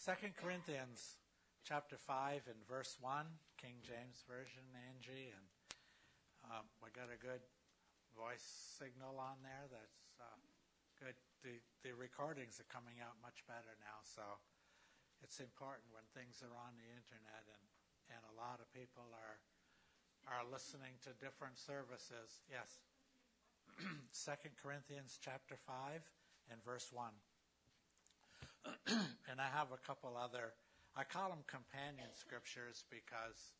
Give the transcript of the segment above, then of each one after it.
2 Corinthians chapter 5 and verse 1, King James Version, Angie, and we got a good voice signal on there. That's good. The recordings are coming out much better now, so it's important when things are on the internet and a lot of people are listening to different services. Yes. 2 Corinthians chapter 5 and verse 1. And I have a couple other, I call them companion scriptures because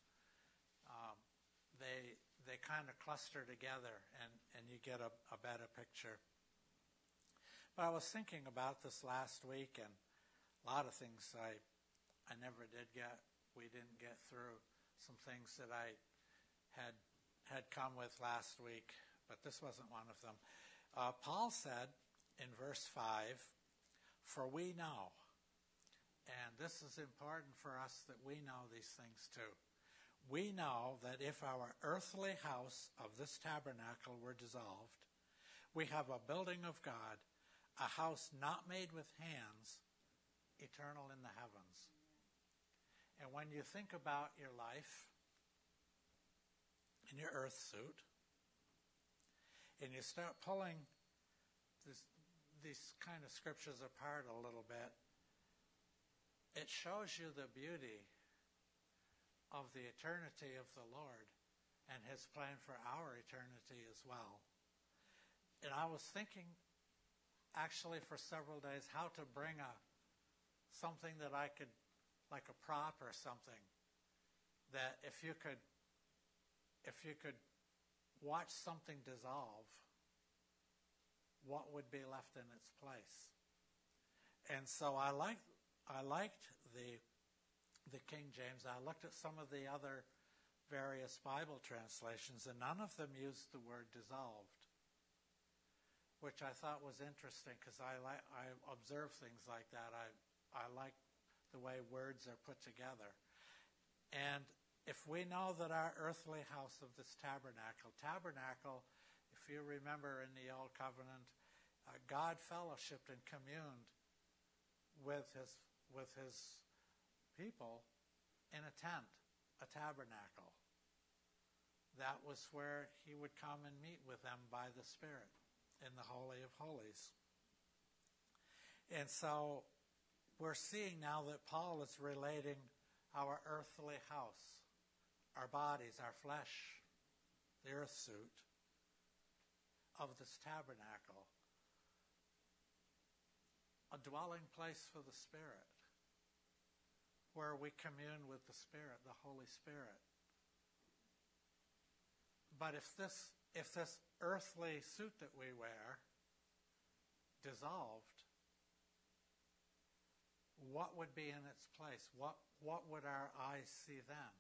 they kind of cluster together and you get a better picture. But I was thinking about this last week, and a lot of things I never did get, we didn't get through. Some things that I had come with last week, but this wasn't one of them. Paul said in verse 5, "For we know," and this is important for us that we know these things too. "We know that if our earthly house of this tabernacle were dissolved, we have a building of God, a house not made with hands, eternal in the heavens." And when you think about your life in your earth suit, and you start pulling these kind of scriptures apart a little bit, it shows you the beauty of the eternity of the Lord and His plan for our eternity as well. And I was thinking, actually for several days, how to bring something that I could, like a prop or something, that if you could watch something dissolve, what would be left in its place? And so I liked the King James. I looked at some of the other various Bible translations, and none of them used the word dissolved, which I thought was interesting because I observe things like that. I like the way words are put together. And if we know that our earthly house of this tabernacle, if you remember in the Old Covenant, God fellowshiped and communed with his people in a tent, a tabernacle. That was where He would come and meet with them by the Spirit in the Holy of Holies. And so we're seeing now that Paul is relating our earthly house, our bodies, our flesh, the earth suit of this tabernacle, a dwelling place for the Spirit, where we commune with the Spirit, the Holy Spirit. But if this earthly suit that we wear dissolved, what would be in its place? What would our eyes see then?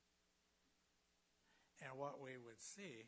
And what we would see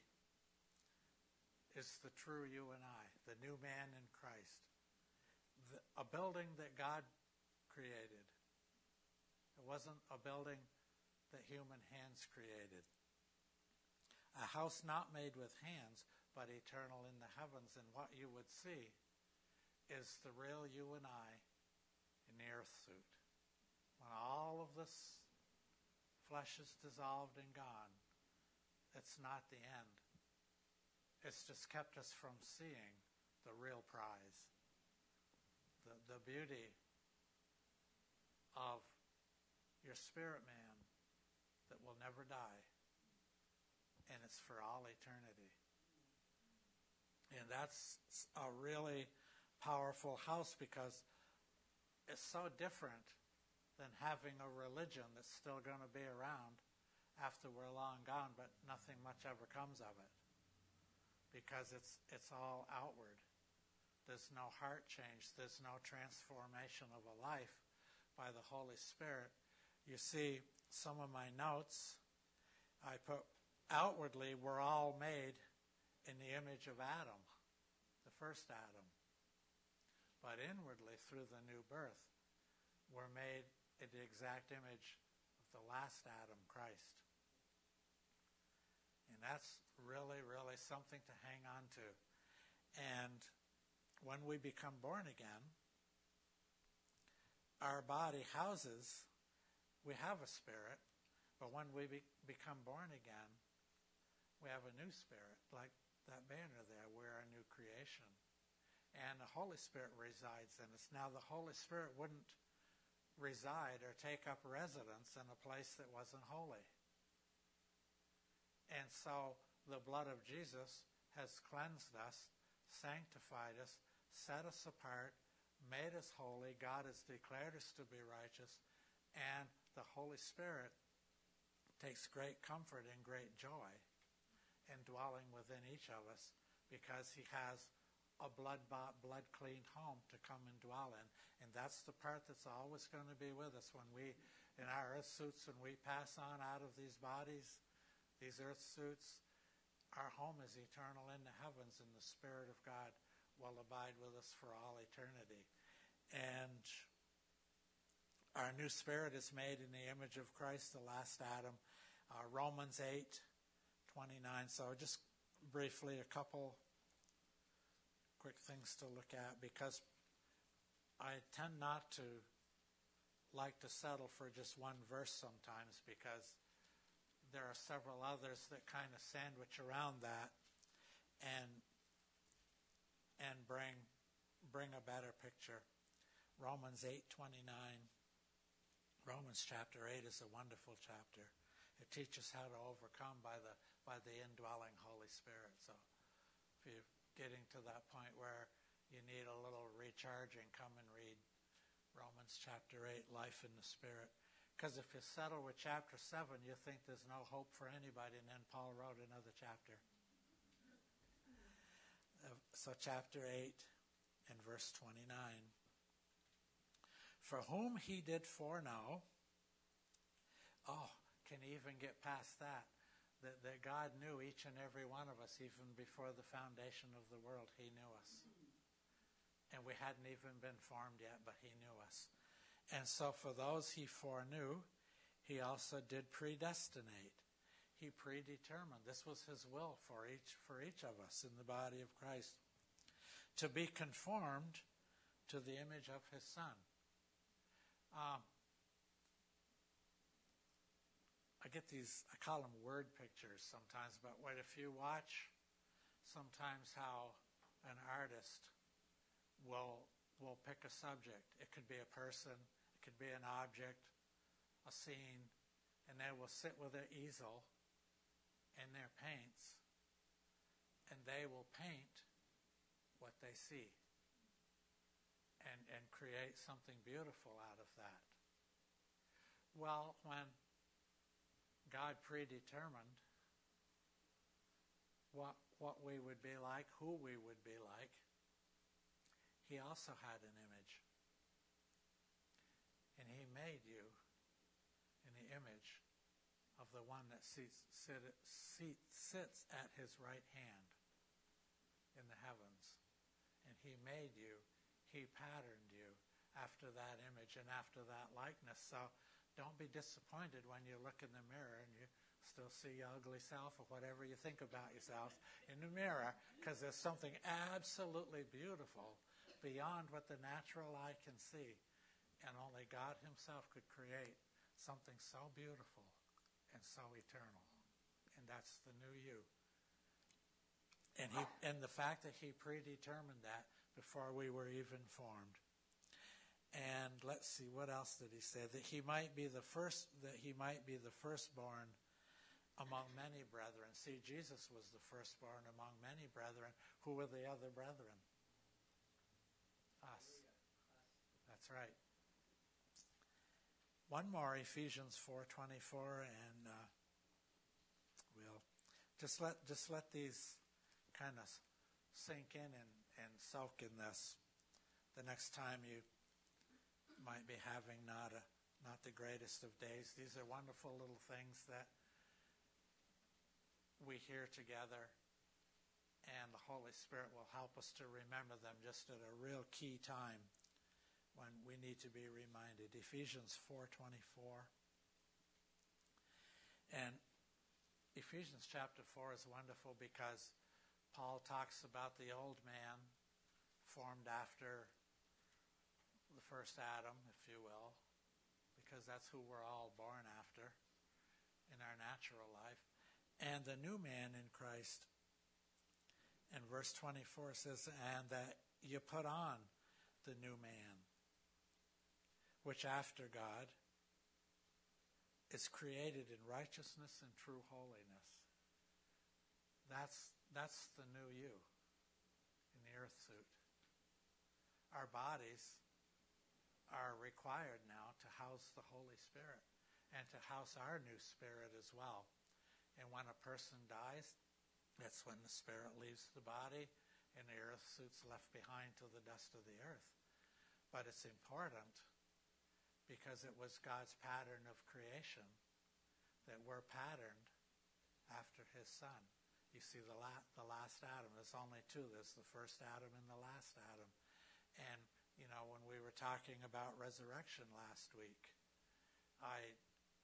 is the true you and I, the new man in Christ. A building that God created. It wasn't a building that human hands created. A house not made with hands, but eternal in the heavens. And what you would see is the real you and I in the earth suit. When all of this flesh is dissolved and gone, it's not the end. It's just kept us from seeing the real prize. The beauty of your spirit man that will never die. And it's for all eternity. And that's a really powerful house because it's so different than having a religion that's still going to be around after we're long gone, but nothing much ever comes of it. Because it's all outward. There's no heart change. There's no transformation of a life by the Holy Spirit. You see, some of my notes, I put, outwardly, we're all made in the image of Adam, the first Adam. But inwardly, through the new birth, we're made in the exact image of the last Adam, Christ. And that's really, really something to hang on to. And when we become born again, our body houses, we have a spirit, but when we become born again, we have a new spirit, like that banner there. We're a new creation. And the Holy Spirit resides in us. Now, the Holy Spirit wouldn't reside or take up residence in a place that wasn't holy. And so the blood of Jesus has cleansed us, sanctified us, set us apart, made us holy. God has declared us to be righteous. And the Holy Spirit takes great comfort and great joy in dwelling within each of us, because he has a blood-bought, blood-cleaned home to come and dwell in. And that's the part that's always going to be with us when we, in our earth suits, when we pass on out of these bodies, these earth suits, our home is eternal in the heavens, and the Spirit of God will abide with us for all eternity. And our new spirit is made in the image of Christ, the last Adam. Romans 8:29. So just briefly, a couple quick things to look at, because I tend not to like to settle for just one verse sometimes, because there are several others that kind of sandwich around that and bring a better picture. Romans 8:29. Romans chapter 8 is a wonderful chapter. It teaches how to overcome by the indwelling Holy Spirit. So if you're getting to that point where you need a little recharging, come and read Romans chapter 8, Life in the Spirit. Because if you settle with chapter 7, you think there's no hope for anybody, and then Paul wrote another chapter. So chapter 8 and verse 29. For whom he did foreknow, can you even get past that? That God knew each and every one of us, even before the foundation of the world. He knew us. And we hadn't even been formed yet, but he knew us. And so for those he foreknew, he also did predestinate. He predetermined. This was his will for each of us in the body of Christ, to be conformed to the image of his Son. I get these, I call them word pictures sometimes, but what if you watch sometimes how an artist will pick a subject. It could be a person, it could be an object, a scene, and they will sit with their easel and their paints, and they will paint what they see and create something beautiful out of that. Well, when God predetermined what we would be like, who we would be like, he also had an image. And he made you in the image of the one that sits at his right hand in the heavens. And he made you, he patterned you after that image and after that likeness. So don't be disappointed when you look in the mirror and you still see your ugly self or whatever you think about yourself in the mirror, because there's something absolutely beautiful beyond what the natural eye can see. And only God himself could create something so beautiful and so eternal. And that's the new you. And the fact that he predetermined that before we were even formed. And let's see, what else did he say? That he might be the firstborn among many brethren. See, Jesus was the firstborn among many brethren. Who were the other brethren? Us. That's right. One more, Ephesians 4:24, and we'll just let these kind of sink in and soak in this. The next time you might be having not the greatest of days. These are wonderful little things that we hear together, and the Holy Spirit will help us to remember them just at a real key time when we need to be reminded. Ephesians 4:24. And Ephesians chapter 4 is wonderful because Paul talks about the old man formed after the the first Adam, if you will, because that's who we're all born after in our natural life. And the new man in Christ, and verse 24 says, and that you put on the new man, which after God is created in righteousness and true holiness. That's the new you in the earth suit. Our bodies are required now to house the Holy Spirit and to house our new spirit as well. And when a person dies, that's when the spirit leaves the body and the earth suit's left behind to the dust of the earth. But it's important because it was God's pattern of creation that we're patterned after his Son. You see, the last Adam, there's only two. There's the first Adam and the last Adam. And, you know, when we were talking about resurrection last week, I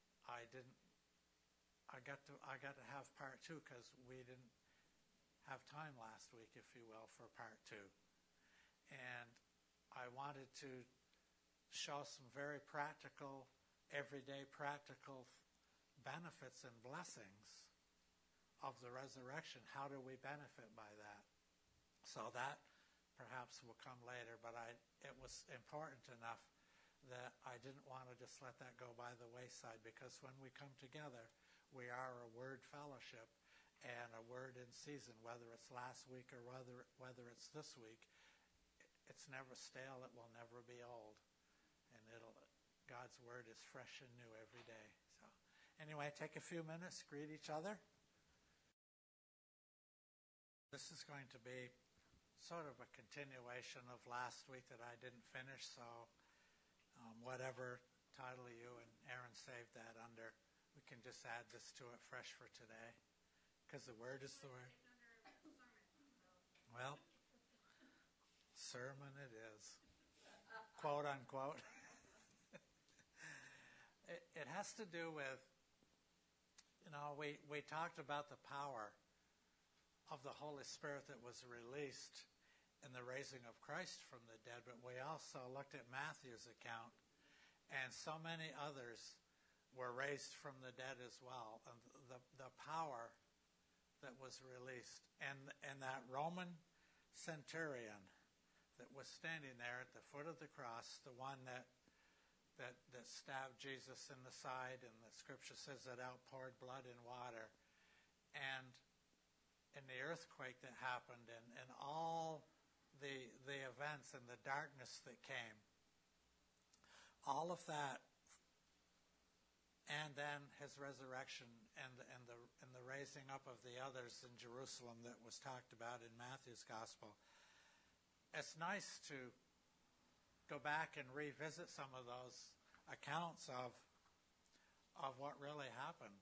got to have part two because we didn't have time last week, if you will, for part two. And I wanted to show some very practical, everyday practical benefits and blessings of the resurrection. How do we benefit by that? So that perhaps will come later, but it was important enough that I didn't want to just let that go by the wayside, because when we come together, we are a word fellowship and a word in season, whether it's last week or whether it's this week. It's never stale. It will never be old. And God's word is fresh and new every day. So anyway, take a few minutes, greet each other. This is going to be sort of a continuation of last week that I didn't finish, so whatever title you and Aaron saved that under, we can just add this to it fresh for today, because the word is the word. Well, sermon it is, quote unquote. It has to do with, you know, we talked about the power of the Holy Spirit that was released in the raising of Christ from the dead, but we also looked at Matthew's account, and so many others were raised from the dead as well. And the power that was released, and that Roman centurion that was standing there at the foot of the cross, the one that stabbed Jesus in the side, and the scripture says that outpoured blood and water, and the earthquake that happened, and all the events and the darkness that came, all of that, and then his resurrection and the raising up of the others in Jerusalem that was talked about in Matthew's gospel. It's nice to go back and revisit some of those accounts of what really happened.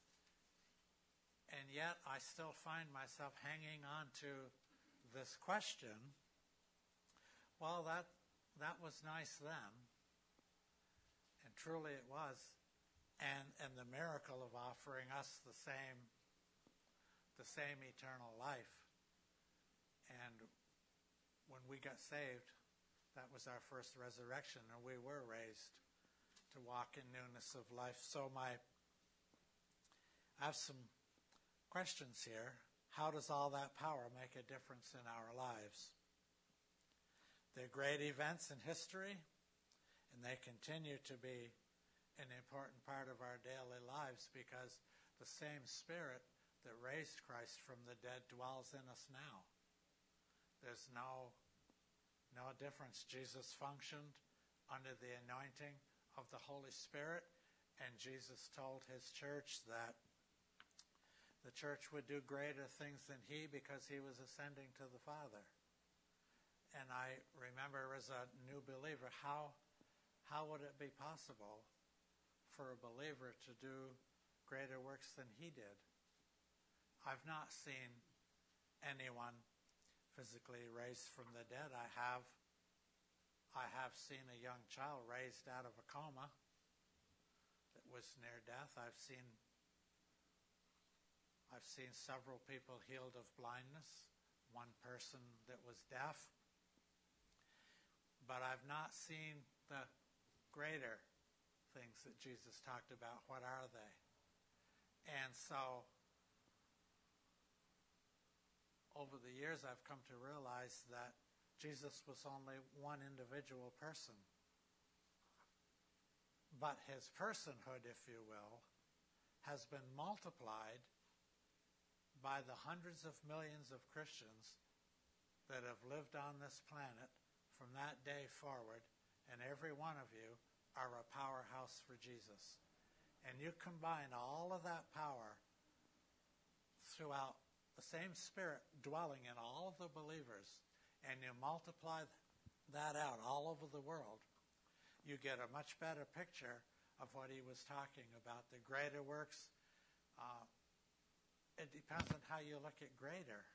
And yet I still find myself hanging on to this question. Well, that was nice then, and truly it was, and the miracle of offering us the same eternal life. And when we got saved, that was our first resurrection, and we were raised to walk in newness of life. So I have some questions here. How does all that power make a difference in our lives? They're great events in history, and they continue to be an important part of our daily lives, because the same Spirit that raised Christ from the dead dwells in us now. There's no difference. Jesus functioned under the anointing of the Holy Spirit, and Jesus told his church that the church would do greater things than he, because he was ascending to the Father. And I remember as a new believer, how would it be possible for a believer to do greater works than he did? I've not seen anyone physically raised from the dead. I have seen a young child raised out of a coma that was near death. I've seen several people healed of blindness, one person that was deaf. But I've not seen the greater things that Jesus talked about, what are they? And so, over the years, I've come to realize that Jesus was only one individual person. But his personhood, if you will, has been multiplied by the hundreds of millions of Christians that have lived on this planet from that day forward, and every one of you are a powerhouse for Jesus. And you combine all of that power throughout the same Spirit dwelling in all of the believers, and you multiply that out all over the world, you get a much better picture of what he was talking about. The greater works, it depends on how you look at greater.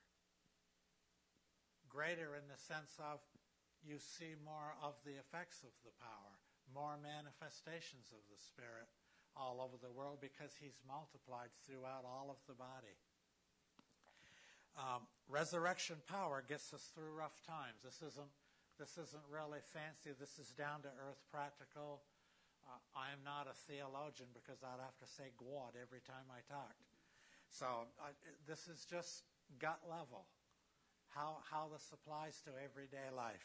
Greater in the sense of you see more of the effects of the power, more manifestations of the Spirit all over the world because he's multiplied throughout all of the body. Resurrection power gets us through rough times. This isn't really fancy. This is down to earth practical. I am not a theologian because I'd have to say God every time I talked. So this is just gut level, how this applies to everyday life.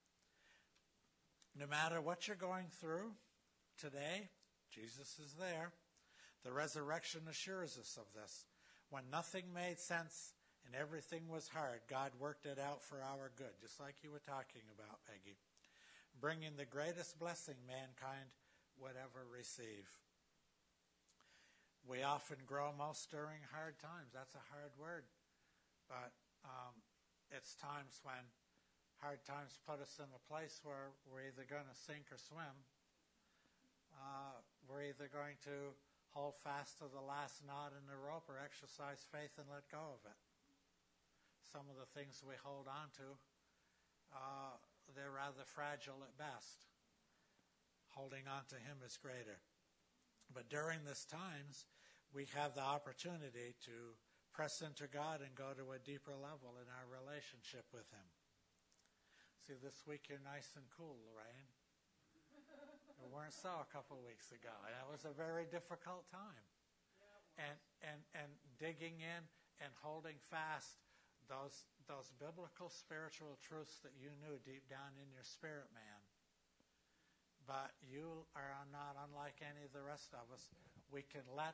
No matter what you're going through today, Jesus is there. The resurrection assures us of this. When nothing made sense and everything was hard, God worked it out for our good, just like you were talking about, Peggy, bringing the greatest blessing mankind would ever receive. We often grow most during hard times. That's a hard word, but it's times when hard times put us in a place where we're either going to sink or swim. We're either going to hold fast to the last knot in the rope or exercise faith and let go of it. Some of the things we hold on to, they're rather fragile at best. Holding on to him is greater. But during these times, we have the opportunity to press into God and go to a deeper level in our relationship with him. See, this week you're nice and cool, Lorraine. You weren't so a couple of weeks ago. That was a very difficult time. And digging in and holding fast those biblical spiritual truths that you knew deep down in your spirit, man. But you are not unlike any of the rest of us. We can let,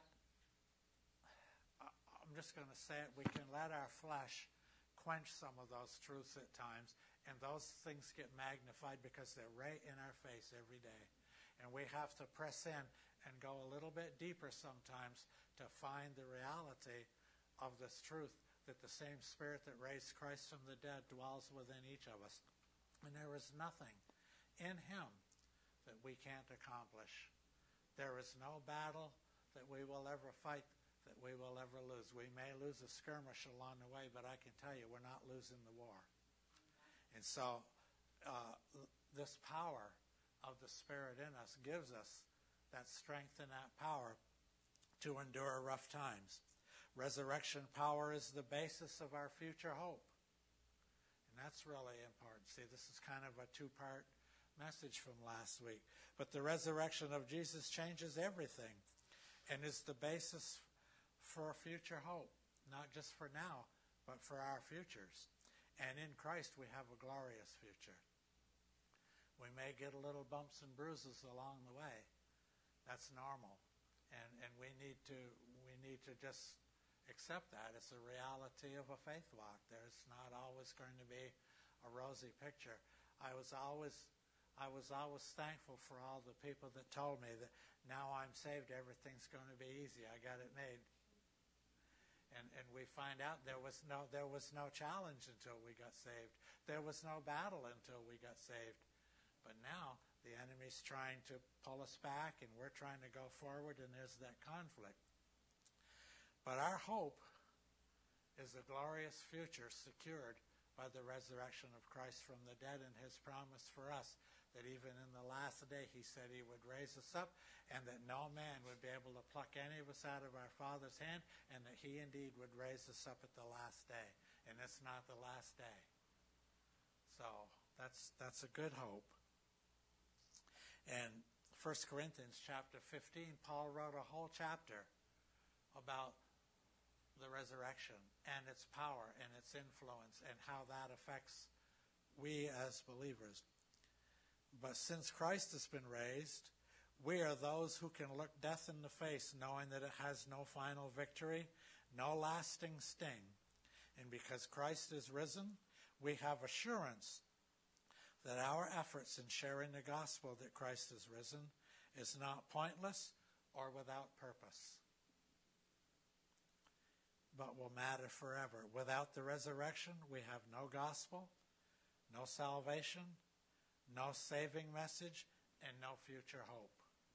I'm just going to say it, we can let our flesh quench some of those truths at times, and those things get magnified because they're right in our face every day. And we have to press in and go a little bit deeper sometimes to find the reality of this truth, that the same Spirit that raised Christ from the dead dwells within each of us. And there is nothing in him that we can't accomplish. There is no battle that we will ever fight, that we will ever lose. We may lose a skirmish along the way, but I can tell you we're not losing the war. And so this power of the Spirit in us gives us that strength and that power to endure rough times. Resurrection power is the basis of our future hope. And that's really important. See, this is kind of a two-part message from last week. But the resurrection of Jesus changes everything and is the basis for future hope, not just for now, but for our futures. And in Christ, we have a glorious future. We may get a little bumps and bruises along the way. That's normal. And we need to just accept that. It's a reality of a faith walk. There's not always going to be a rosy picture. I was always thankful for all the people that told me that now I'm saved, everything's going to be easy. I got it made. And we find out there was no challenge until we got saved. There was no battle until we got saved. But now the enemy's trying to pull us back, and we're trying to go forward, and there's that conflict. But our hope is a glorious future secured by the resurrection of Christ from the dead and his promise for us that even in the last day he said he would raise us up and that no man would be able to pluck any of us out of our Father's hand, and that he indeed would raise us up at the last day. And it's not the last day. So that's a good hope. And 1 Corinthians chapter 15, Paul wrote a whole chapter about the resurrection and its power and its influence and how that affects we as believers. But since Christ has been raised, we are those who can look death in the face, knowing that it has no final victory, no lasting sting. And because Christ is risen, we have assurance that our efforts in sharing the gospel that Christ is risen is not pointless or without purpose, but will matter forever. Without the resurrection, we have no gospel, no salvation, no saving message, and no future hope.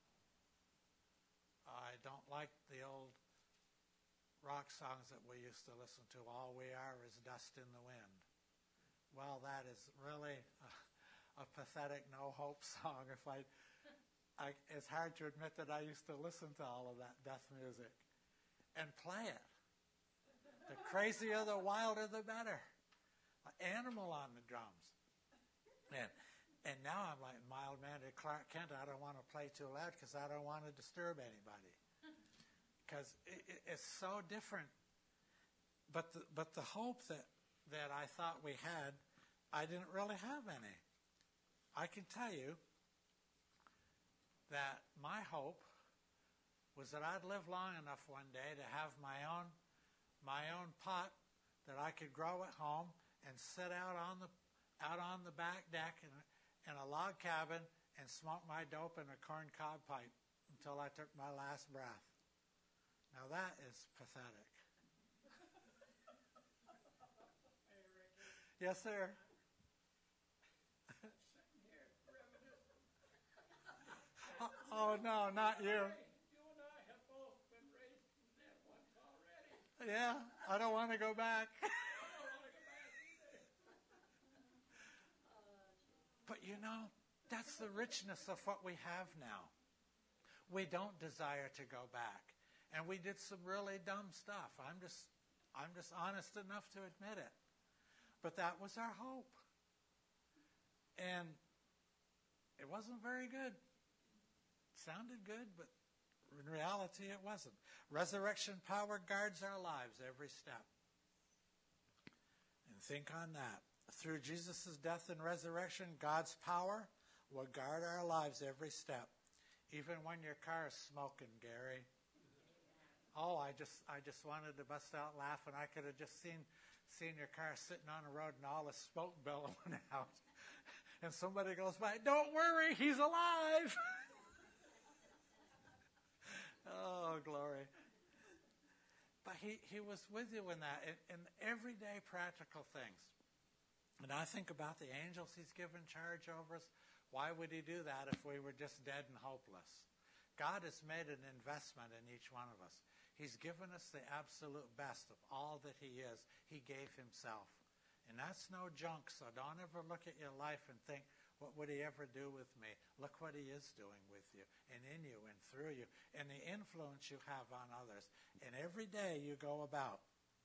I don't like the old rock songs that we used to listen to. All we are is dust in the wind. Well, that is really a pathetic, no-hope song. It's hard to admit that I used to listen to all of that death music and play it. The crazier, the wilder, the better. Animal on the drums. And now I'm like mild-mannered Clark Kent. I don't want to play too loud because I don't want to disturb anybody. Because it's so different. But the hope that I thought we had, I didn't really have any. I can tell you that my hope was that I'd live long enough one day to have my own pot that I could grow at home and sit out on the back deck in a log cabin and smoke my dope in a corn cob pipe until I took my last breath. Now that is pathetic. Yes, sir. Oh, no, not you. You and I have both been raised from the dead once already. Yeah, I don't want to go back. I don't want to go back either. But you know, that's the richness of what we have now. We don't desire to go back. And we did some really dumb stuff. I'm just honest enough to admit it. But that was our hope. And it wasn't very good. Sounded good, but in reality it wasn't. Resurrection power guards our lives every step. And think on that. Through Jesus' death and resurrection, God's power will guard our lives every step. Even when your car is smoking, Gary. Oh, I just wanted to bust out laughing. I could have just seen your car sitting on the road and all the smoke billowing out. And somebody goes by, "Don't worry, he's alive." Oh, glory. But he was with you in that, in everyday practical things. And I think about the angels he's given charge over us. Why would he do that if we were just dead and hopeless? God has made an investment in each one of us. He's given us the absolute best of all that he is. He gave himself. And that's no junk, so don't ever look at your life and think, what would he ever do with me? Look what he is doing with you and in you and through you and the influence you have on others. And every day you go about.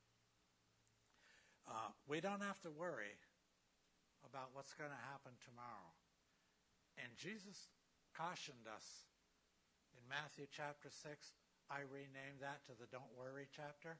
We don't have to worry about what's going to happen tomorrow. And Jesus cautioned us in Matthew chapter 6. I renamed that to the Don't Worry chapter.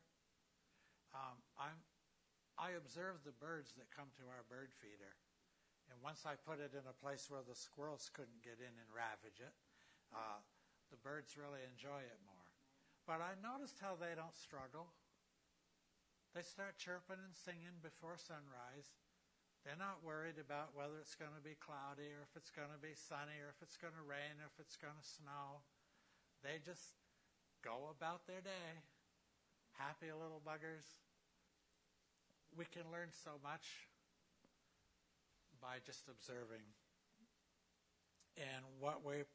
I observe the birds that come to our bird feeder. And once I put it in a place where the squirrels couldn't get in and ravage it, the birds really enjoy it more. But I noticed how they don't struggle. They start chirping and singing before sunrise. They're not worried about whether it's going to be cloudy or if it's going to be sunny or if it's going to rain or if it's going to snow. They just go about their day. Happy little buggers. We can learn so much by just observing. And what we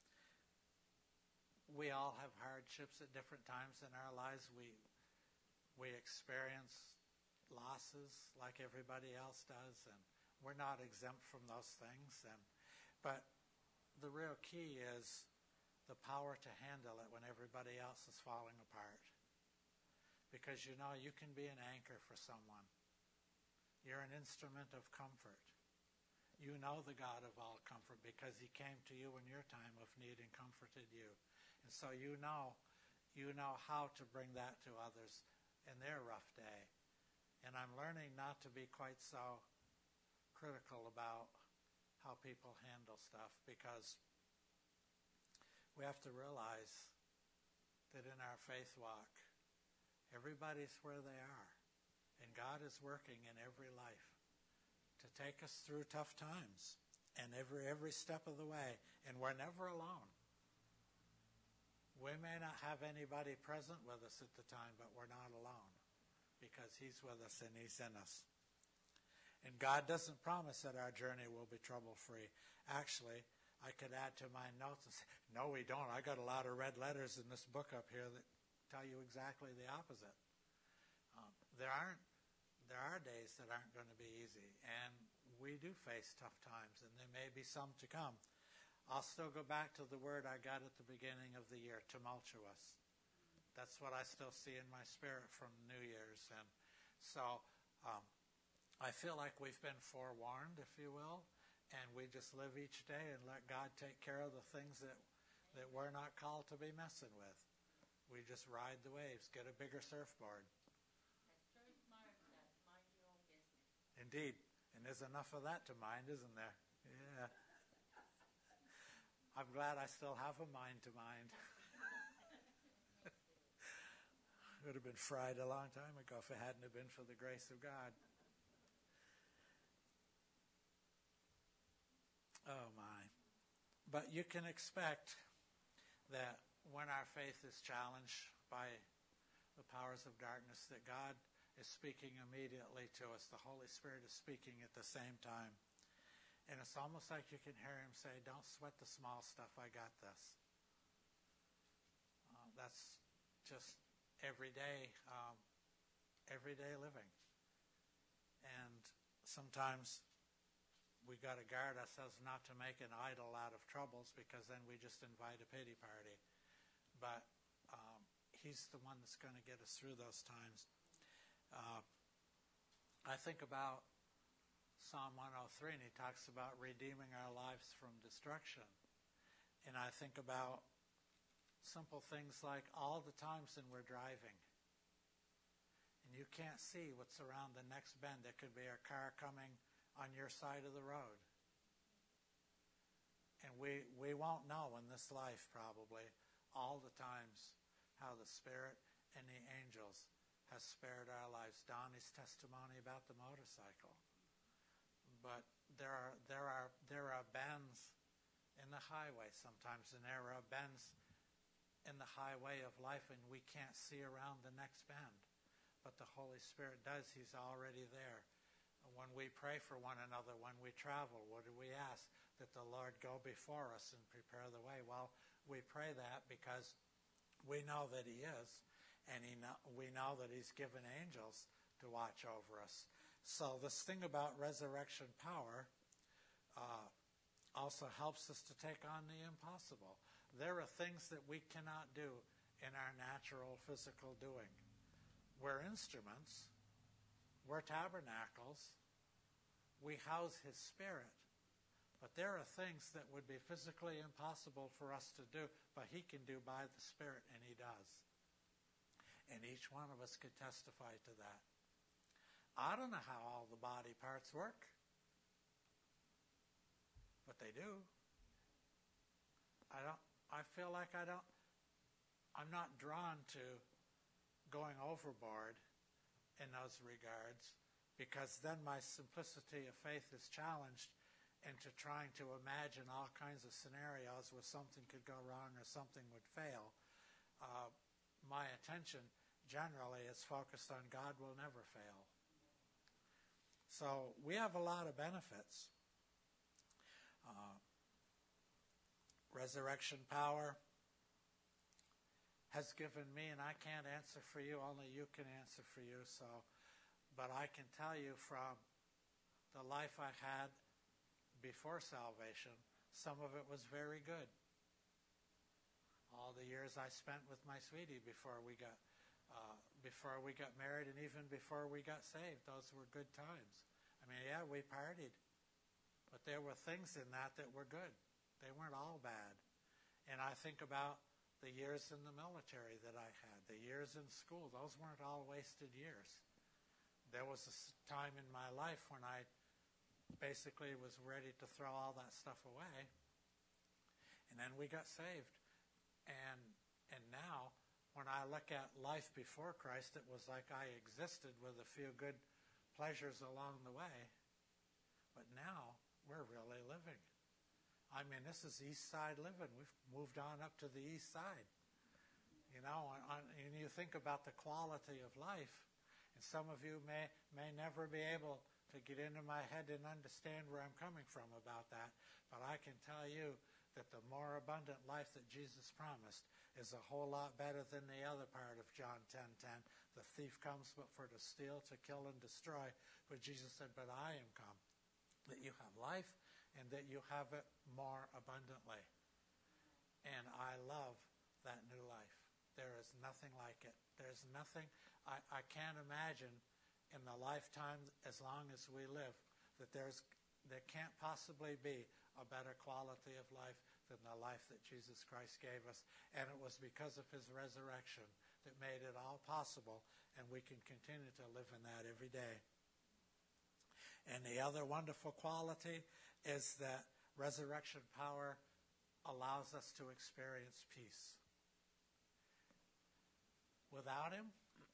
all have hardships at different times in our lives. We experience losses like everybody else does, and we're not exempt from those things. But the real key is the power to handle it when everybody else is falling apart. Because you know you can be an anchor for someone. You're an instrument of comfort. You know the God of all comfort because he came to you in your time of need and comforted you. And so you know how to bring that to others in their rough day. And I'm learning not to be quite so critical about how people handle stuff, because we have to realize that in our faith walk, everybody's where they are. And God is working in every life to take us through tough times and every step of the way. And we're never alone. We may not have anybody present with us at the time, but we're not alone because he's with us and he's in us. And God doesn't promise that our journey will be trouble-free. Actually, I could add to my notes and say, no, we don't. I got a lot of red letters in this book up here that tell you exactly the opposite. There are days that aren't going to be easy, and we do face tough times, and there may be some to come. I'll still go back to the word I got at the beginning of the year, tumultuous. That's what I still see in my spirit from New Year's. And so I feel like we've been forewarned, if you will, and we just live each day and let God take care of the things that we're not called to be messing with. We just ride the waves, get a bigger surfboard. That's Joyce Meyer said, mind your own business. Indeed. And there's enough of that to mind, isn't there? Yeah. I'm glad I still have a mind to mind. Would have been fried a long time ago if it hadn't have been for the grace of God. Oh my. But you can expect that when our faith is challenged by the powers of darkness, that God is speaking immediately to us. The Holy Spirit is speaking at the same time. And it's almost like you can hear him say, don't sweat the small stuff, I got this. That's just everyday living. And sometimes we got to guard ourselves not to make an idol out of troubles, because then we just invite a pity party. But he's the one that's going to get us through those times. I think about Psalm 103, and he talks about redeeming our lives from destruction. And I think about simple things like all the times when we're driving, and you can't see what's around the next bend. There could be a car coming on your side of the road. And we won't know in this life probably all the times how the Spirit and the angels has spared our lives. Donnie's testimony about the motorcycle. But there are bends in the highway sometimes, and there are bends in the highway of life, and we can't see around the next bend. But the Holy Spirit does. He's already there. When we pray for one another, when we travel, what do we ask? That the Lord go before us and prepare the way. Well, we pray that because we know that he is, and we know that he's given angels to watch over us. So this thing about resurrection power also helps us to take on the impossible. There are things that we cannot do in our natural physical doing. We're instruments. We're tabernacles. We house his Spirit. But there are things that would be physically impossible for us to do, but he can do by the Spirit, and he does. And each one of us could testify to that. I don't know how all the body parts work, but they do. I feel like I'm not drawn to going overboard in those regards, because then my simplicity of faith is challenged into trying to imagine all kinds of scenarios where something could go wrong or something would fail. My attention generally is focused on God will never fail. So we have a lot of benefits. Resurrection power has given me, and I can't answer for you, only you can answer for you. But I can tell you from the life I had before salvation, some of it was very good. All the years I spent with my sweetie before we got married, and even before we got saved, those were good times. I mean, yeah, we partied. But there were things in that were good. They weren't all bad. And I think about the years in the military that I had, the years in school. Those weren't all wasted years. There was a time in my life when I basically was ready to throw all that stuff away. And then we got saved. And now, when I look at life before Christ, it was like I existed with a few good pleasures along the way. But now, we're really living. I mean, this is East Side living. We've moved on up to the East Side. You know, and you think about the quality of life, and some of you may never be able to get into my head and understand where I'm coming from about that, but I can tell you that the more abundant life that Jesus promised is a whole lot better than the other part of John 10:10. The thief comes but for to steal, to kill, and destroy. But Jesus said, but I am come, that you have life, and that you have it more abundantly. And I love that new life. There is nothing like it. There's nothing, I can't imagine in the lifetime as long as we live that there can't possibly be a better quality of life than the life that Jesus Christ gave us. And it was because of his resurrection that made it all possible, and we can continue to live in that every day. And the other wonderful quality is that resurrection power allows us to experience peace. Without him,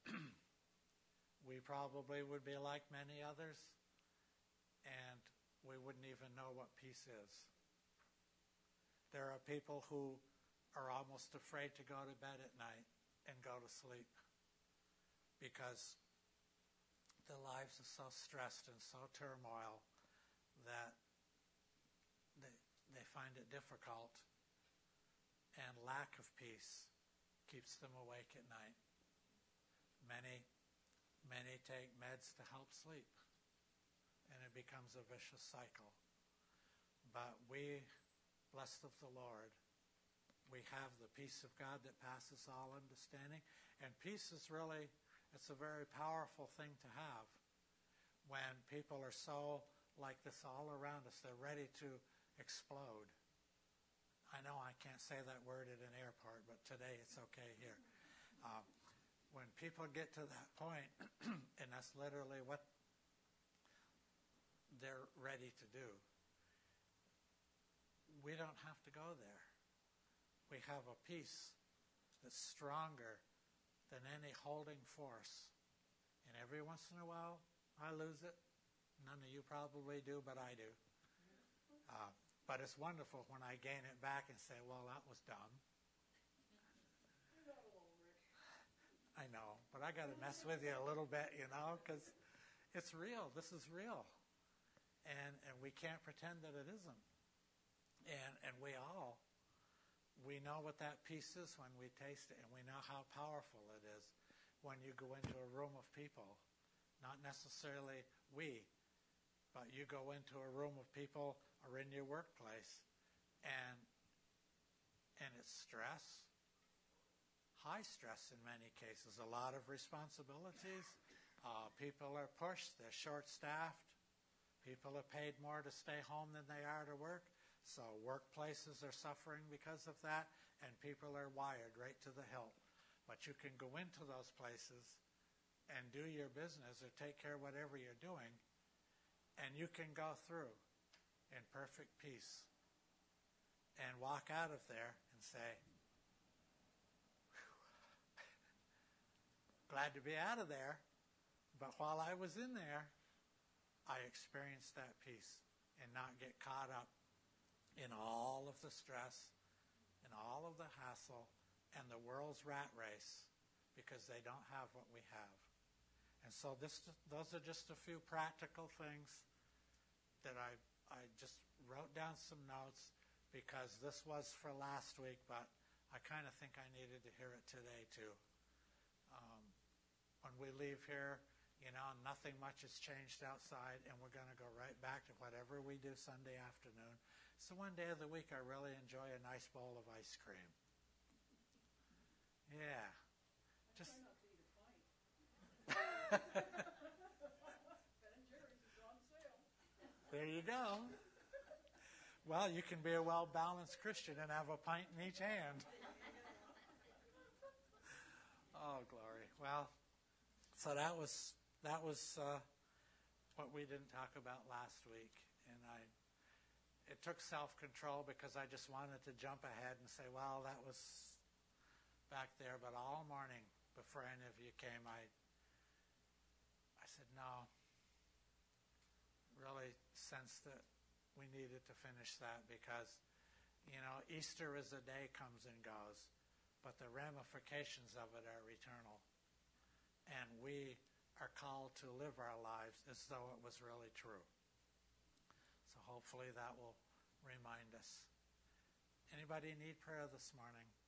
we probably would be like many others, and we wouldn't even know what peace is. There are people who are almost afraid to go to bed at night and go to sleep because their lives are so stressed and so turmoil that they find it difficult, and lack of peace keeps them awake at night. Many take meds to help sleep, and it becomes a vicious cycle. But we, blessed of the Lord, we have the peace of God that passes all understanding. And peace is really, it's a very powerful thing to have when people are so like this all around us. They're ready to explode. I know I can't say that word at an airport, but today it's okay here. When people get to that point, and that's literally what they're ready to do, we don't have to go there. We have a peace that's stronger than any holding force. And every once in a while, I lose it. None of you probably do, but I do. But it's wonderful when I gain it back and say, well, that was dumb. I know, but I got to mess with you a little bit, because it's real. This is real. And we can't pretend that it isn't. And we know what that peace is when we taste it, and we know how powerful it is when you go into a room of people. Not necessarily we, but you go into a room of people or in your workplace, and it's stress. High stress in many cases, a lot of responsibilities. People are pushed, they're short-staffed. People are paid more to stay home than they are to work. So workplaces are suffering because of that, and people are wired right to the hilt. But you can go into those places and do your business or take care of whatever you're doing, and you can go through in perfect peace and walk out of there and say, glad to be out of there, but while I was in there, I experienced that peace and not get caught up in all of the stress and all of the hassle and the world's rat race because they don't have what we have. And so those are just a few practical things that I just wrote down some notes because this was for last week, but I kind of think I needed to hear it today too. When we leave here, nothing much has changed outside, and we're going to go right back to whatever we do Sunday afternoon. So one day of the week, I really enjoy a nice bowl of ice cream. Yeah. I try not to eat a pint. Ben and Jerry's is on sale. There you go. Well, you can be a well-balanced Christian and have a pint in each hand. Oh, glory. Well, so that was what we didn't talk about last week. And it took self-control because I just wanted to jump ahead and say, well, that was back there. But all morning before any of you came, I said, no, really sensed that we needed to finish that because, Easter is a day comes and goes, but the ramifications of it are eternal. And we are called to live our lives as though it was really true. So hopefully that will remind us. Anybody need prayer this morning?